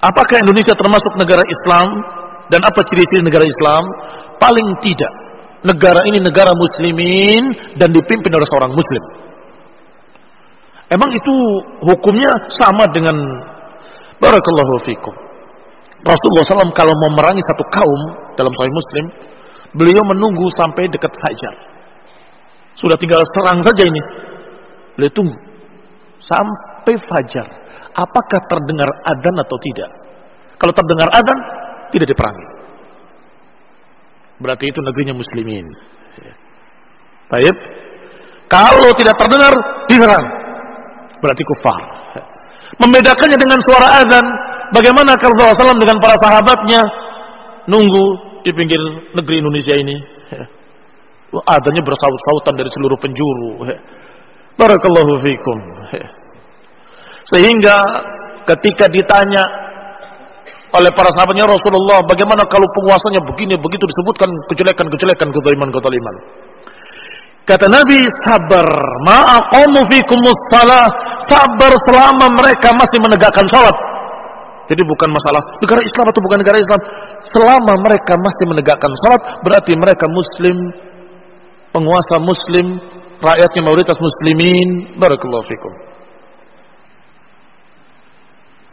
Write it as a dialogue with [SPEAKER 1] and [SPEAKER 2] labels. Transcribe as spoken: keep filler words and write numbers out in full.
[SPEAKER 1] Apakah Indonesia termasuk negara Islam? Dan apa ciri-ciri negara Islam? Paling tidak, negara ini negara muslimin dan dipimpin oleh seorang muslim. Emang itu hukumnya sama dengan barakallahu fikum. Rasulullah shallallahu alaihi wasallam kalau mau merangi satu kaum dalam Sahih Muslim, beliau menunggu sampai dekat fajar. Sudah tinggal serang saja ini. Beliau tunggu sampai fajar. Apakah terdengar adzan atau tidak? Kalau terdengar adzan, tidak diperangi. Berarti itu negerinya muslimin. Baik. Kalau tidak terdengar, diserang. Berarti kufar. Membedakannya dengan suara adzan, bagaimana kalau Rasulullah shallallahu alaihi wasallam dengan para sahabatnya nunggu di pinggir negeri Indonesia ini? Adzannya bersaut-sautan dari seluruh penjuru. Barakallahu fikum. Sehingga ketika ditanya oleh para sahabatnya Rasulullah, bagaimana kalau penguasanya begini begitu, disebutkan kejelekan-kejelekan, kezaliman-kezaliman. Kata Nabi, sabar ma aqamu fikumus shalah, sabar selama mereka masih menegakkan salat. Jadi bukan masalah negara Islam atau bukan negara Islam, selama mereka masih menegakkan salat berarti mereka muslim, penguasa muslim, rakyatnya mayoritas muslimin. Barakallahu fikum.